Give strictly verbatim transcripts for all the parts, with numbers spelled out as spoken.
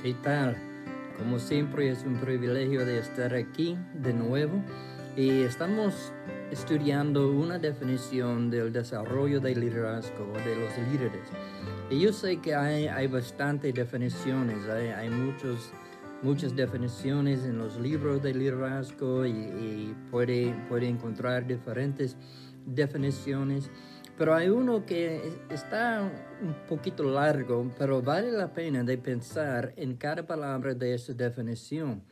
¿Qué tal? Como siempre es un privilegio de estar aquí de nuevo y estamos estudiando una definición del desarrollo del liderazgo, de los líderes. Y yo sé que hay, hay bastantes definiciones, hay, hay muchos, muchas definiciones en los libros de liderazgo y, y puede, puede encontrar diferentes definiciones. Pero hay uno que está un poquito largo, pero vale la pena de pensar en cada palabra de esa definición.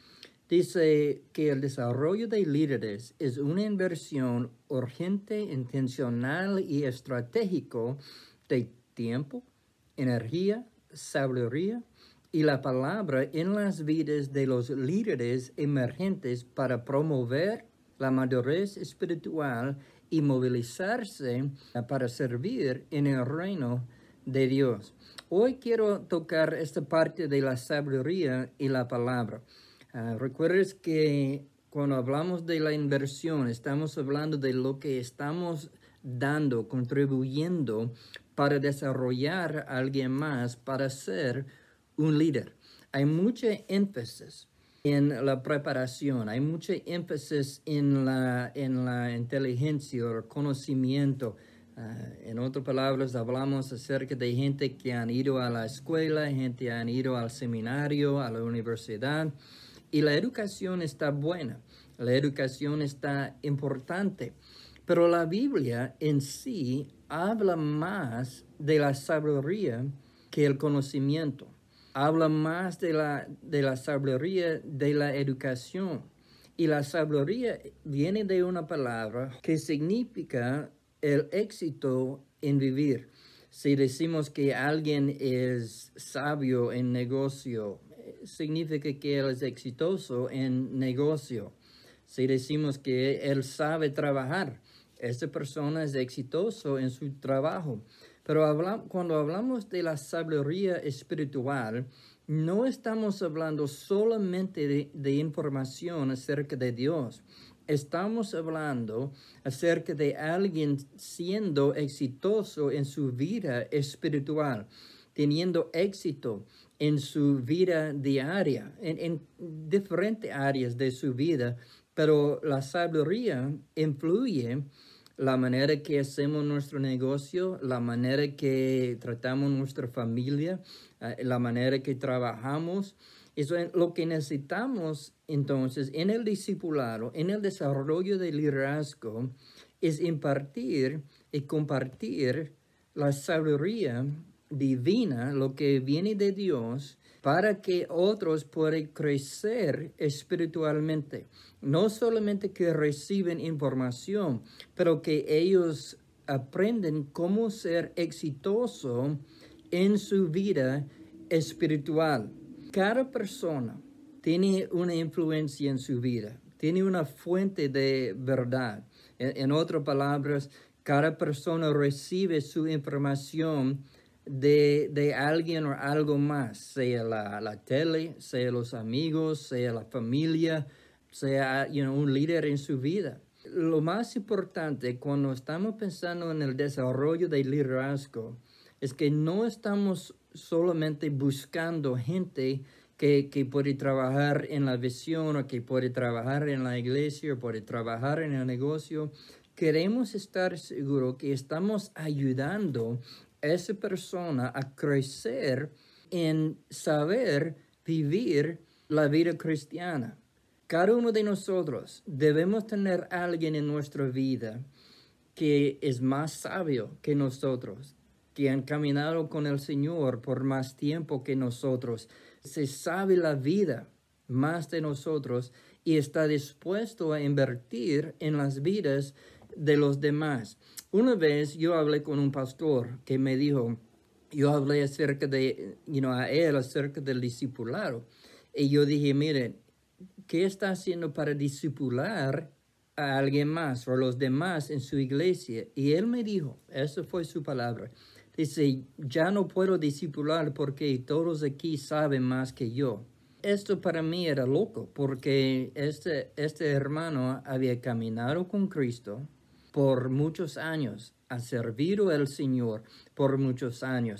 Dice que el desarrollo de líderes es una inversión urgente, intencional y estratégico de tiempo, energía, sabiduría y la palabra en las vidas de los líderes emergentes para promover la madurez espiritual y movilizarse para servir en el reino de Dios. Hoy quiero tocar esta parte de la sabiduría y la palabra. Uh, recuerdes que cuando hablamos de la inversión, estamos hablando de lo que estamos dando, contribuyendo para desarrollar a alguien más, para ser un líder. Hay mucho énfasis en la preparación, hay mucho énfasis en la, en la inteligencia o el conocimiento. Uh, en otras palabras, hablamos acerca de gente que han ido a la escuela, gente que han ido al seminario, a la universidad, y la educación está buena, la educación está importante, pero la Biblia en sí habla más de la sabiduría que el conocimiento. Habla más de la, de la sabiduría de la educación. Y la sabiduría viene de una palabra que significa el éxito en vivir. Si decimos que alguien es sabio en negocio, significa que él es exitoso en negocio. Si decimos que él sabe trabajar, esa persona es exitoso en su trabajo. Pero habla, cuando hablamos de la sabiduría espiritual, no estamos hablando solamente de, de información acerca de Dios. Estamos hablando acerca de alguien siendo exitoso en su vida espiritual, teniendo éxito en su vida diaria, en, en diferentes áreas de su vida, pero la sabiduría influye la manera que hacemos nuestro negocio, la manera que tratamos nuestra familia, la manera que trabajamos. Eso es lo que necesitamos entonces en el discipulado, en el desarrollo del liderazgo, es impartir y compartir la sabiduría divina, lo que viene de Dios, para que otros puedan crecer espiritualmente. No solamente que reciben información, pero que ellos aprenden cómo ser exitoso en su vida espiritual. Cada persona tiene una influencia en su vida, tiene una fuente de verdad. En, en otras palabras, cada persona recibe su información de, de alguien o algo más, sea la, la tele, sea los amigos, sea la familia, sea you know, un líder en su vida. Lo más importante cuando estamos pensando en el desarrollo del liderazgo es que no estamos solamente buscando gente que, que puede trabajar en la visión o que puede trabajar en la iglesia o puede trabajar en el negocio. Queremos estar seguros que estamos ayudando a esa persona a crecer en saber vivir la vida cristiana. Cada uno de nosotros debemos tener a alguien en nuestra vida que es más sabio que nosotros, que han caminado con el Señor por más tiempo que nosotros, se sabe la vida más de nosotros y está dispuesto a invertir en las vidas de los demás. Una vez yo hablé con un pastor que me dijo, yo hablé acerca de, you know, a él acerca del discipulado, y yo dije, miren, ¿qué está haciendo para discipular a alguien más o a los demás en su iglesia? Y él me dijo, esa fue su palabra, dice, ya no puedo discipular porque todos aquí saben más que yo. Esto para mí era loco porque este, este hermano había caminado con Cristo por muchos años, ha servido al Señor por muchos años.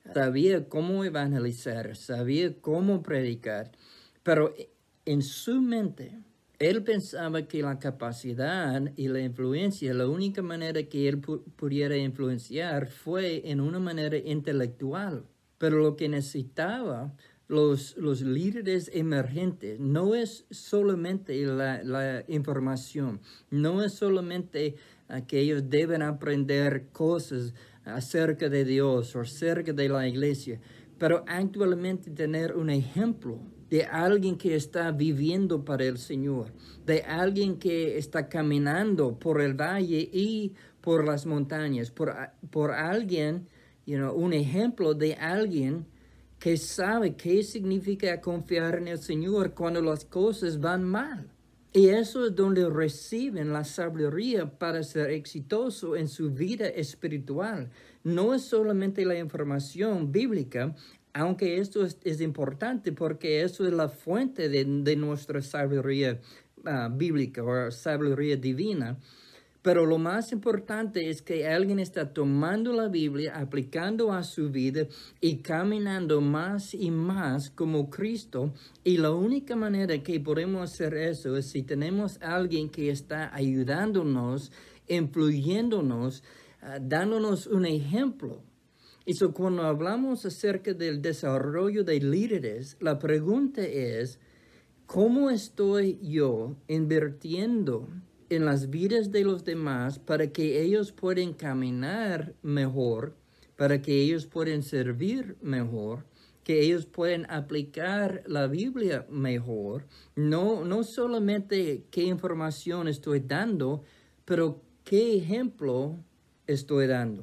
sabía cómo evangelizar, sabía cómo predicar, pero en su mente, él pensaba que la capacidad y la influencia, la única manera que él pu- pudiera influenciar fue en una manera intelectual. Pero lo que necesitaba los, los líderes emergentes no es solamente la, la información, no es solamente uh, que ellos deben aprender cosas acerca de Dios o acerca de la iglesia, pero actualmente tener un ejemplo de alguien que está viviendo para el Señor, de alguien que está caminando por el valle y por las montañas, por, por alguien, you know, un ejemplo de alguien que sabe qué significa confiar en el Señor cuando las cosas van mal. Y eso es donde reciben la sabiduría para ser exitoso en su vida espiritual. No es solamente la información bíblica, aunque esto es, es importante porque eso es la fuente de, de nuestra sabiduría uh, bíblica o sabiduría divina. Pero lo más importante es que alguien está tomando la Biblia, aplicando a su vida y caminando más y más como Cristo. Y la única manera que podemos hacer eso es si tenemos a alguien que está ayudándonos, influyéndonos, uh, dándonos un ejemplo. Y so, cuando hablamos acerca del desarrollo de líderes, la pregunta es, ¿cómo estoy yo invirtiendo en las vidas de los demás para que ellos puedan caminar mejor, para que ellos puedan servir mejor, que ellos puedan aplicar la Biblia mejor? No, no solamente qué información estoy dando, pero qué ejemplo estoy dando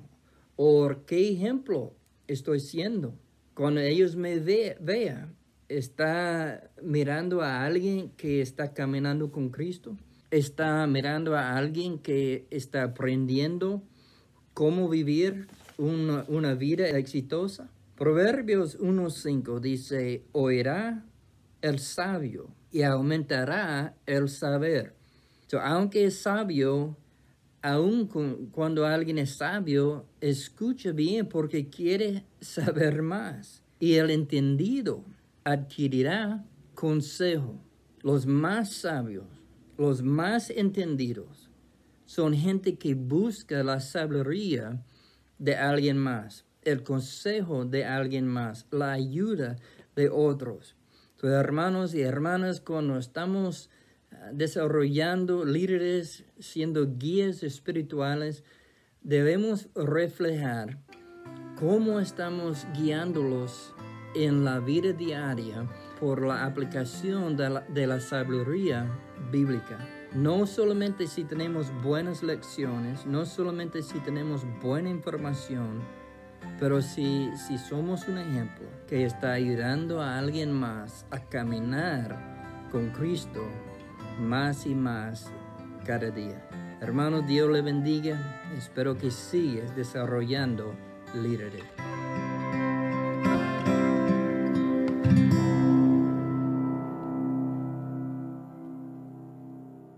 o qué ejemplo estoy siendo. Cuando ellos me ve, vean, ¿está mirando a alguien que está caminando con Cristo? ¿Está mirando a alguien que está aprendiendo cómo vivir una, una vida exitosa? Proverbios uno cinco dice, oirá el sabio y aumentará el saber. So, aunque es sabio, aun cuando alguien es sabio, escucha bien porque quiere saber más. Y el entendido adquirirá consejo. Los más sabios, los más entendidos, son gente que busca la sabiduría de alguien más, el consejo de alguien más, la ayuda de otros. Entonces, hermanos y hermanas, cuando estamos desarrollando líderes, siendo guías espirituales, debemos reflejar cómo estamos guiándolos en la vida diaria por la aplicación de la, de la sabiduría bíblica. No solamente si tenemos buenas lecciones, no solamente si tenemos buena información, pero si, si somos un ejemplo que está ayudando a alguien más a caminar con Cristo más y más cada día. Hermanos, Dios le bendiga. Espero que sigas desarrollando líderes.